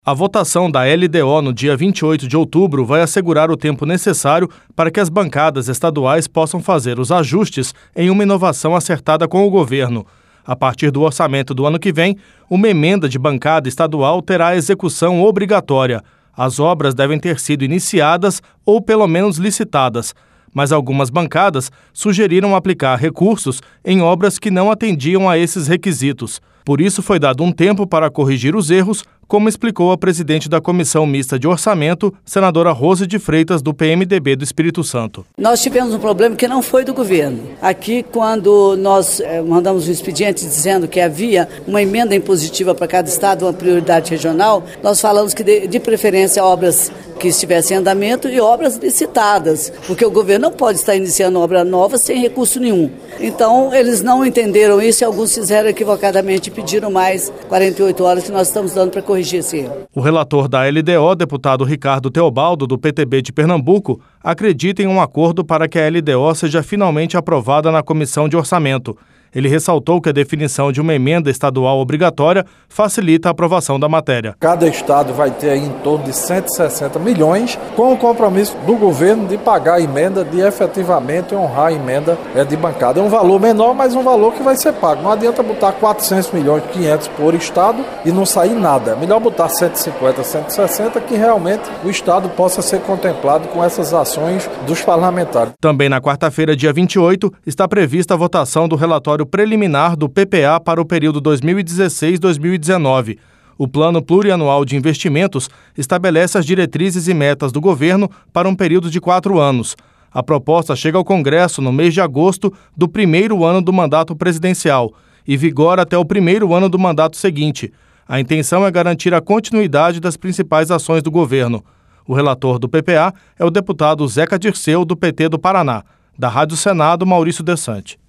A votação da LDO no dia 28 de outubro vai assegurar o tempo necessário para que as bancadas estaduais possam fazer os ajustes em uma inovação acertada com o governo. A partir do orçamento do ano que vem, uma emenda de bancada estadual terá execução obrigatória. As obras devem ter sido iniciadas ou pelo menos licitadas, mas algumas bancadas sugeriram aplicar recursos em obras que não atendiam a esses requisitos. Por isso, foi dado um tempo para corrigir os erros, como explicou a presidente da Comissão Mista de Orçamento, senadora Rose de Freitas, do PMDB do Espírito Santo. Nós tivemos um problema que não foi do governo. Aqui, quando nós mandamos um expediente dizendo que havia uma emenda impositiva para cada estado, uma prioridade regional, nós falamos que de preferência obras que estivessem em andamento e obras licitadas, porque o governo não pode estar iniciando obra nova sem recurso nenhum. Então, eles não entenderam isso e alguns fizeram equivocadamente e pediram mais 48 horas que nós estamos dando para corrigir esse erro. O relator da LDO, deputado Ricardo Teobaldo, do PTB de Pernambuco, acredita em um acordo para que a LDO seja finalmente aprovada na Comissão de Orçamento. Ele ressaltou que a definição de uma emenda estadual obrigatória facilita a aprovação da matéria. Cada estado vai ter aí em torno de 160 milhões, com o compromisso do governo de pagar a emenda, de efetivamente honrar a emenda de bancada. É um valor menor, mas um valor que vai ser pago. Não adianta botar 400 milhões, 500 por estado e não sair nada. É melhor botar 150, 160, que realmente o estado possa ser contemplado com essas ações dos parlamentares. Também na quarta-feira, dia 28, está prevista a votação do relatório preliminar do PPA para o período 2016-2019. O Plano Plurianual de Investimentos estabelece as diretrizes e metas do governo para um período de 4 anos. A proposta chega ao Congresso no mês de agosto do primeiro ano do mandato presidencial e vigora até o primeiro ano do mandato seguinte. A intenção é garantir a continuidade das principais ações do governo. O relator do PPA é o deputado Zeca Dirceu, do PT do Paraná. Da Rádio Senado, Maurício Desante.